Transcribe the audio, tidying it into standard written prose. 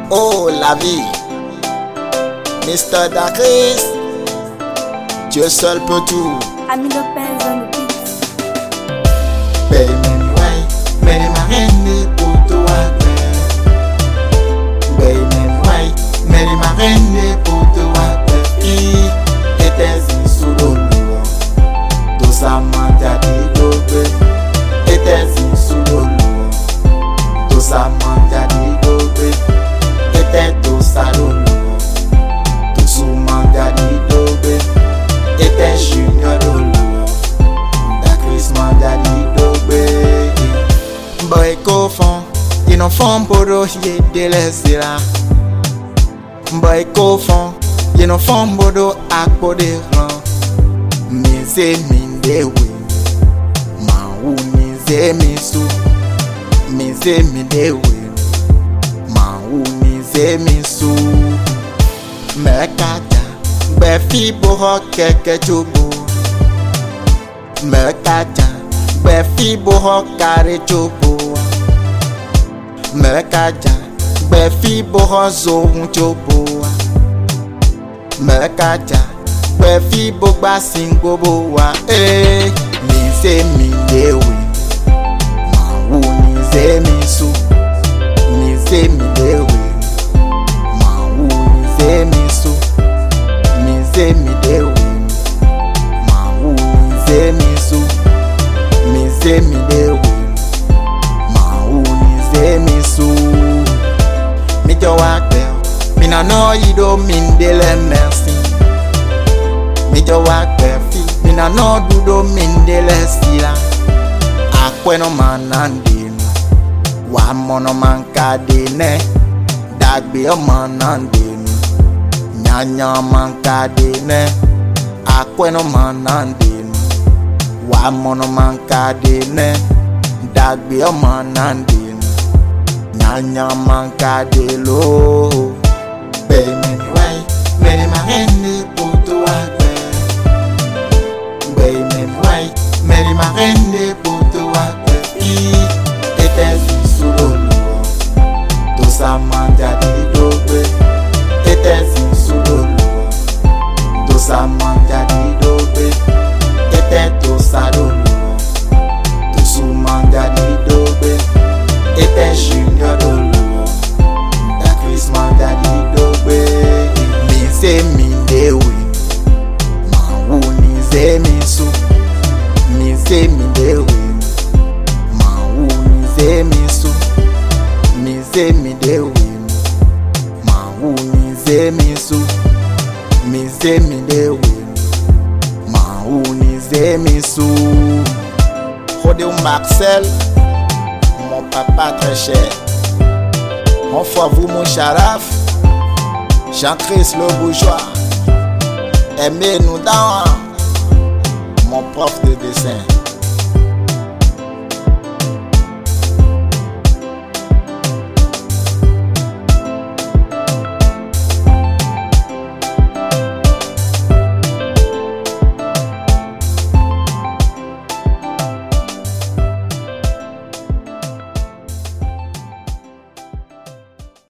Oh la vie, Mr. Dacris, Dieu seul peut tout. Ami Lopez on the beat. Baby, many marraines pour toi. Baby, many marraines pour toi. Qui était sous l'eau, tout ça m'a dit d'obé. Était sous l'eau, tout ça m'a dit d'obé. Était tout ça l'eau, tout ça m'a dit d'obé. Était junior l'eau, Dacris m'a dit d'obé. Boy kofon, ino fon bodo ye delese la. Boy kofon, ino fon bodo akpode ran. Mize mindewe, ma u mize misu. Mize mindewe, ma u mize misu. Mekata, befi boho keke chobo. Mekata, befi boho kare chobo. Mekaja, befi boho zohun chobo. Mekaja, befi bogba singobo wa. Mize milewe, ma u mize misu. Mize milewe, ma u mize misu. Mize milewe, ma u mize misu. Mize milewe, ma u mize misu. Mi jo wakbe, mi na no yido min dele merci. Mi jo wakbe fi, mi na no dudo min dele sila. Akwe no manandino, wa mono mankadene. Dagbe o manandino, nyanya mankadene. Akwe no manandino, wa mono mankadene. Dagbe o manandino, nyanya mankadelo. Baby, many marraines pour toi. Baby, many marraines pour toi. Qui était sous l'eau, tout ça m'a dit d'obé. Était sous l'eau, tout ça m'a dit d'obé. Était tout ça l'eau, tout ça m'a dit d'obé. Était junior l'eau, Dacris m'a dit d'obé. Mize milewe, ma u mize misu. Mize milewe, ma u mize misu. Mize milewe, ma u mize misu. Mize milewe, ma u mize misu. Rodéo Marcel, mon papa très cher. Mon frère vous mon charaf, Jean-Chris le bourgeois. Aimez-nous dans mon prof de dessin.